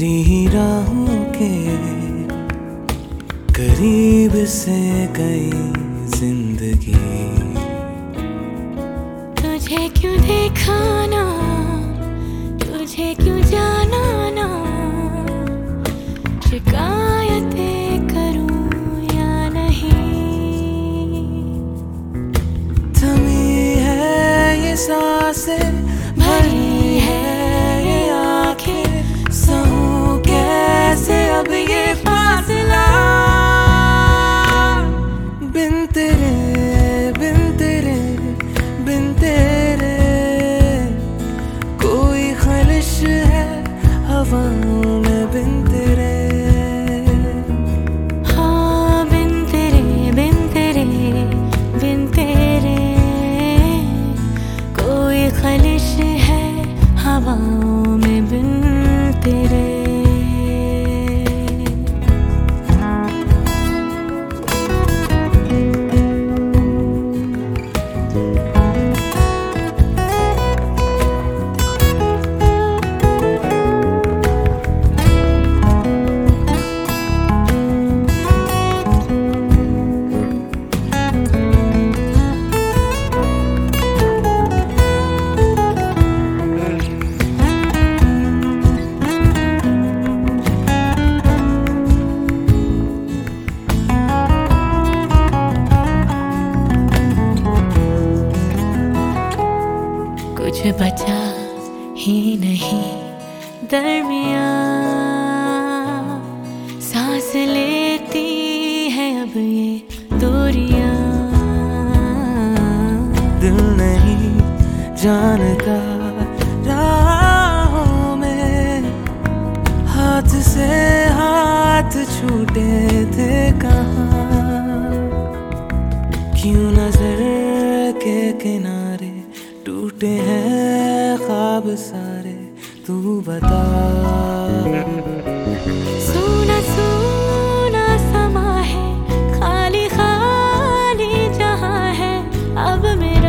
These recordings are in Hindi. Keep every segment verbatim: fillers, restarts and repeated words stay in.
तेरी ही राहों के करीब से गई जिंदगी। तुझे क्यों देखा ना, तुझे क्यों जाना ना, शिकायतें करूं या नहीं। थमी है ये सांसें, भरी है ये आंखें, सहूं कैसे अब ये फासला। बिन तेरे बिन तेरे बिन तेरे कोई ख्वाहिश है हवाओं में बिन तेरे। हाँ बिन तेरे बिन तेरे बिन तेरे कोई ख्वाहिश है हवाओं में बिन तेरे। कुछ बचा ही नहीं दरमियां, सांस लेती है अब ये दूरियां। दिल नहीं जानता राहों में हाथ से हाथ छूटे थे कहाँ। क्यों नजर के किनारे टूटे हैं ख्वाब सारे, तू बता। सूना सूना समा है, खाली खाली जहां है अब मेरा।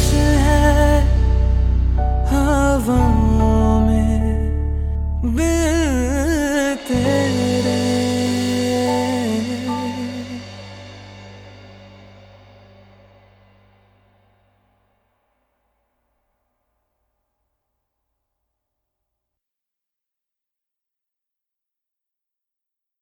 Been